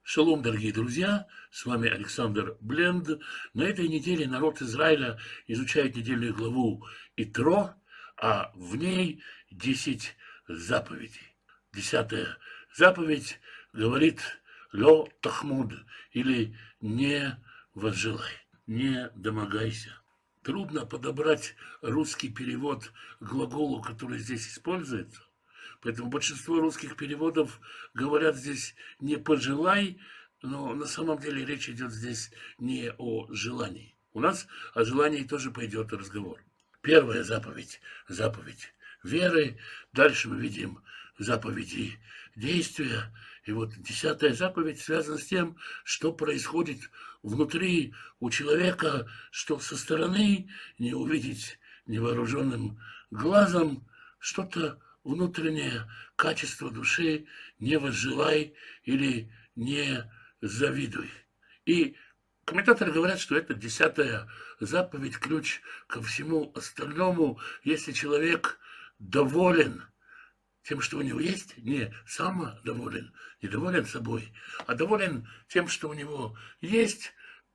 Шалом, дорогие друзья! С вами Александр Бленд. На этой неделе народ Израиля изучает недельную главу Итро, а в ней 10 заповедей. 10-я заповедь говорит «Ло тахмуд» или «Не возжелай, не домогайся». Трудно подобрать русский перевод к глаголу, который здесь используется. Поэтому большинство русских переводов говорят здесь не «пожелай», но на самом деле речь идет здесь не о желании. У нас о желании тоже пойдет разговор. Первая заповедь – заповедь веры. Дальше мы видим заповеди действия. И вот 10-я заповедь связана с тем, что происходит внутри у человека, что со стороны не увидеть невооруженным глазом, что-то внутреннее качество души не возжелай или не завидуй. И комментаторы говорят, что это 10-я заповедь, ключ ко всему остальному. Если человек доволен тем, что у него есть, не самодоволен, не доволен собой, а доволен тем, что у него есть,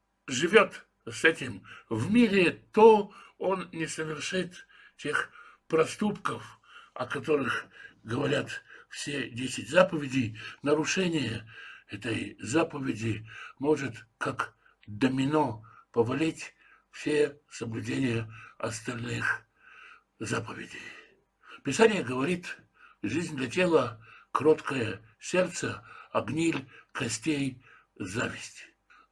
живет с этим в мире, то он не совершит тех проступков, о которых говорят все 10 заповедей. Нарушение этой заповеди может, как домино, повалить все соблюдения остальных заповедей. Писание говорит: жизнь для тела, кроткое сердце, а гниль костей зависть.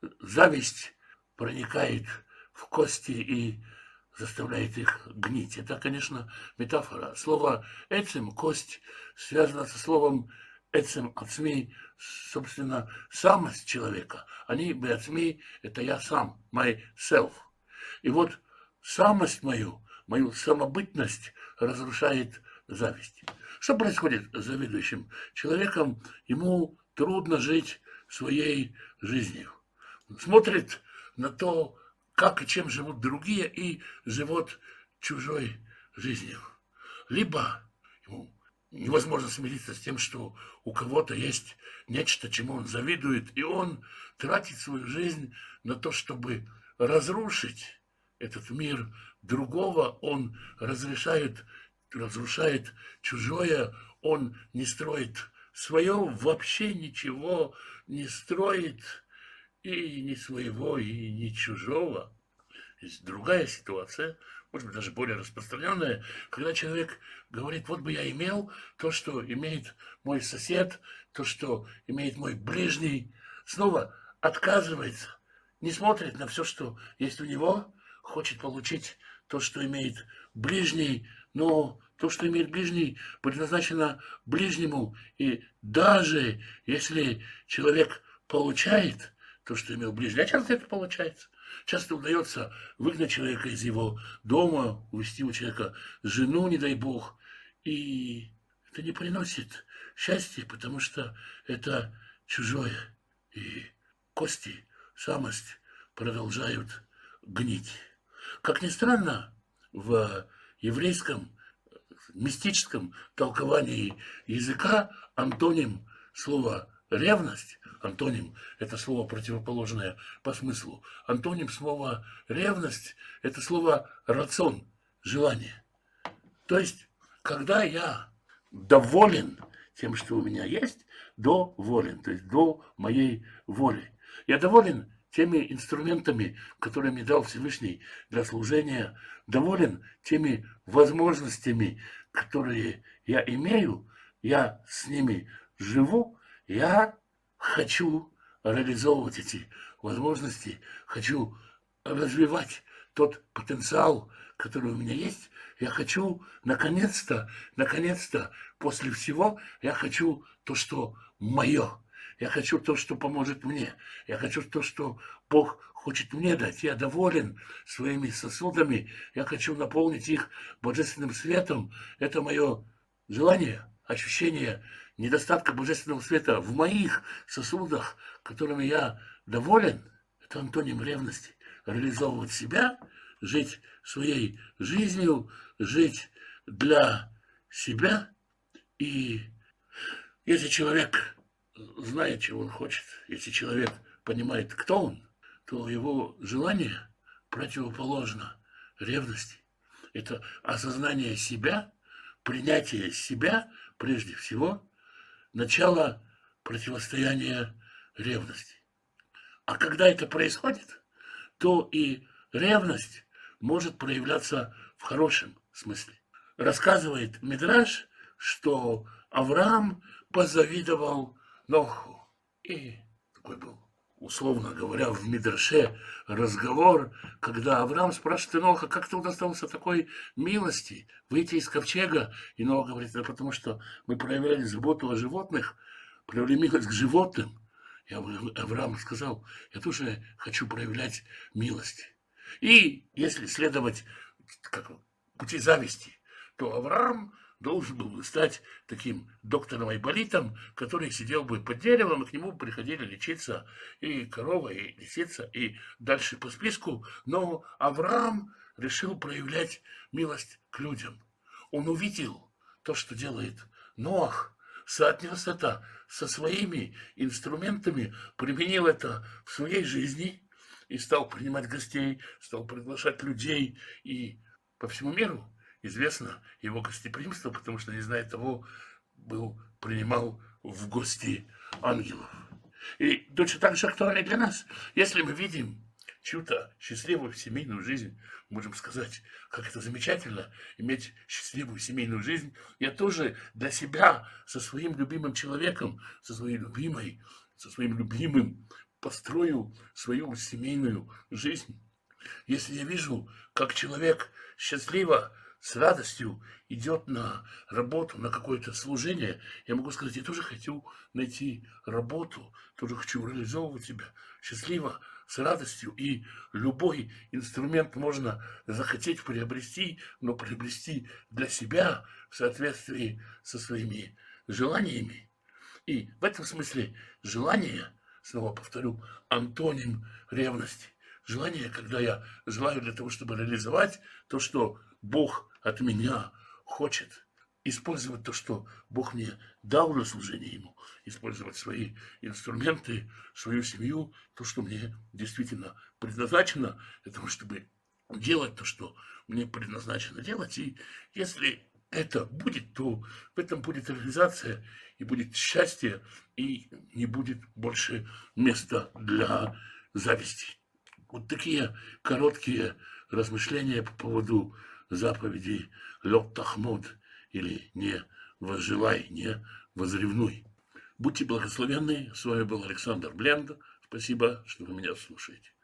Зависть проникает в кости и заставляет их гнить. Это, конечно, метафора. Слово «эцем», «кость», связано со словом «эцем ацми», собственно, самость человека. Они «беацми» — это я сам, myself. И вот самость мою самобытность разрушает зависть. Что происходит с завидующим человеком? Ему трудно жить своей жизнью. Он смотрит на то, как и чем живут другие, и живут чужой жизнью. Либо ему невозможно смириться с тем, что у кого-то есть нечто, чему он завидует, и он тратит свою жизнь на то, чтобы разрушить этот мир другого. Он разрушает чужое, он не строит свое, вообще ничего не строит, и ни своего, и ни чужого. Есть другая ситуация, может быть, даже более распространенная, когда человек говорит: вот бы я имел то, что имеет мой сосед, то, что имеет мой ближний. Снова отказывается, не смотрит на все, что есть у него, хочет получить то, что имеет ближний, но то, что имеет ближний, предназначено ближнему. И даже если человек получает то, что имел ближний, а часто это получается, часто удается выгнать человека из его дома, увести у человека жену, не дай бог, и это не приносит счастья, потому что это чужое, и кости, самость продолжают гнить. Как ни странно, в еврейском мистическом толковании языка антоним слова «ревность», антоним – это слово противоположное по смыслу, антоним слова «ревность» – это слово «рацион», желание. То есть, когда я доволен тем, что у меня есть, доволен, то есть до моей воли. Я доволен теми инструментами, которые мне дал Всевышний для служения, доволен теми возможностями, которые я имею, я с ними живу, я хочу реализовывать эти возможности, хочу развивать тот потенциал, который у меня есть. Я хочу наконец-то, после всего, я хочу то, что мое. Я хочу то, что поможет мне. Я хочу то, что Бог хочет мне дать. Я доволен своими сосудами. Я хочу наполнить их божественным светом. Это мое желание, ощущение недостатка божественного света в моих сосудах, которыми я доволен. Это антоним ревности. Реализовывать себя, жить своей жизнью, жить для себя. И если человек знает, чего он хочет, если человек понимает, кто он, то его желание противоположно ревности. Это осознание себя, принятие себя прежде всего, начало противостояния ревности. А когда это происходит, то и ревность может проявляться в хорошем смысле. Рассказывает Мидраш, что Авраам позавидовал Ноху. И такой был, условно говоря, в Мидраше разговор, когда Авраам спрашивает Ноха, как ты удостоился такой милости выйти из ковчега? И Нох говорит, да потому что мы проявляли заботу о животных, проявили милость к животным. И Авраам сказал, я тоже хочу проявлять милость. И если следовать пути зависти, то Авраам должен был бы стать таким доктором-айболитом, который сидел бы под деревом, и к нему приходили лечиться и корова, и лисица, и дальше по списку. Но Авраам решил проявлять милость к людям. Он увидел то, что делает Ноах, соотнес это со своими инструментами, применил это в своей жизни и стал принимать гостей, стал приглашать людей. И по всему миру известно его гостеприимство, потому что, не зная того, принимал в гости ангелов. И точно так же актуально и для нас. Если мы видим чью-то счастливую семейную жизнь, можем сказать, как это замечательно иметь счастливую семейную жизнь. Я тоже для себя со своим любимым человеком, со своей любимой, со своим любимым построю свою семейную жизнь. Если я вижу, как человек счастливо, с радостью идет на работу, на какое-то служение, я могу сказать, я тоже хочу найти работу, тоже хочу реализовывать себя счастливо, с радостью. И любой инструмент можно захотеть приобрести, но приобрести для себя в соответствии со своими желаниями. И в этом смысле желание, снова повторю, антоним ревности. Желание, когда я желаю для того, чтобы реализовать то, что Бог от меня хочет. Использовать то, что Бог мне дал на служение Ему. Использовать свои инструменты, свою семью, то, что мне действительно предназначено для того, чтобы делать то, что мне предназначено делать. И если это будет, то в этом будет реализация, и будет счастье, и не будет больше места для зависти. Вот такие короткие размышления по поводу заповеди «Лот тахмод» или «Не возжелай, не возревнуй». Будьте благословенны. С вами был Александр Бленд. Спасибо, что вы меня слушаете.